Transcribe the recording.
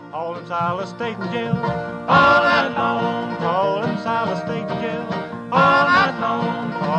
Paul and Silas stayed in jail all night long. Paul and Silas stayed in jail all night long.